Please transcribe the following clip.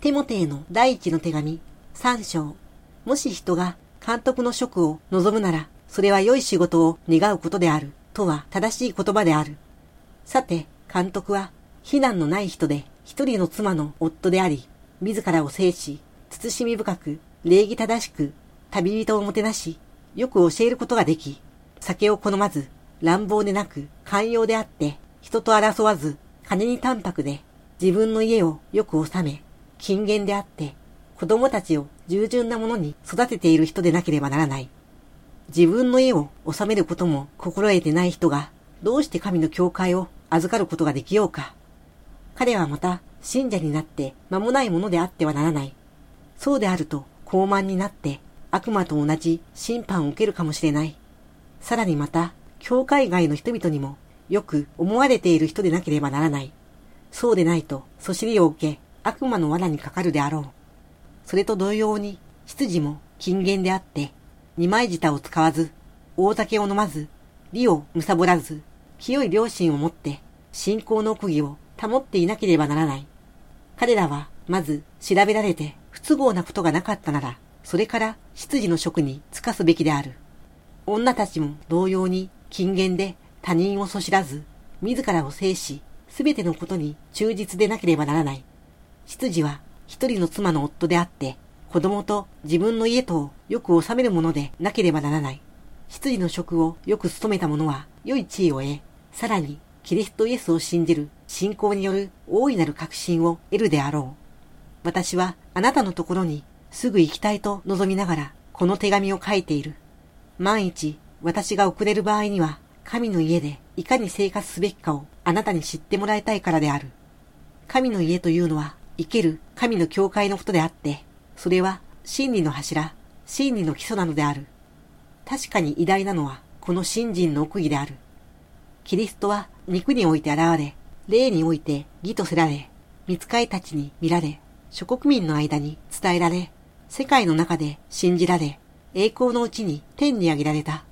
テモテへの第一の手紙、3章。もし人が監督の職を望むなら、それは良い仕事を願うことである、とは正しい言葉である。さて、監督は、非難のない人で、一人の妻の夫であり、自らを制し、慎み深く、礼儀正しく、旅人をもてなし、よく教えることができ、酒を好まず、乱暴でなく、寛容であって、人と争わず、金に淡白で、自分の家をよく治め、勤勉であって、子供たちを従順なものに育てている人でなければならない。自分の家を治めることも心得てない人が、どうして神の教会を預かることができようか。彼はまた信者になって間もないものであってはならない。そうであると傲慢になって悪魔と同じ審判を受けるかもしれない。さらにまた、教会外の人々にもよく思われている人でなければならない。そうでないと、そしりを受け、悪魔の罠にかかるであろう。それと同様に、執事も勤勉であって、二枚舌を使わず、大酒を飲まず、利を貪らず、清い良心を持って、信仰の奥義を保っていなければならない。彼らは、まず、調べられて、不都合なことがなかったなら、それから、執事の職に就かすべきである。女たちも同様に、勤勉で他人をそしらず、自らを制し、すべてのことに忠実でなければならない。執事は一人の妻の夫であって、子供と自分の家とをよく治めるものでなければならない。執事の職をよく務めた者は良い地位を得、さらにキリストイエスを信じる信仰による大いなる確信を得るであろう。私はあなたのところにすぐ行きたいと望みながらこの手紙を書いている。万一私が遅れる場合には、神の家でいかに生活すべきかをあなたに知ってもらいたいからである。神の家というのは生ける神の教会のことであって、それは真理の柱、真理の基礎なのである。確かに偉大なのはこの信心の奥義である。キリストは肉において現れ、霊において義とせられ、御使いたちに見られ、諸国民の間に伝えられ、世界の中で信じられ、栄光のうちに天に上げられた。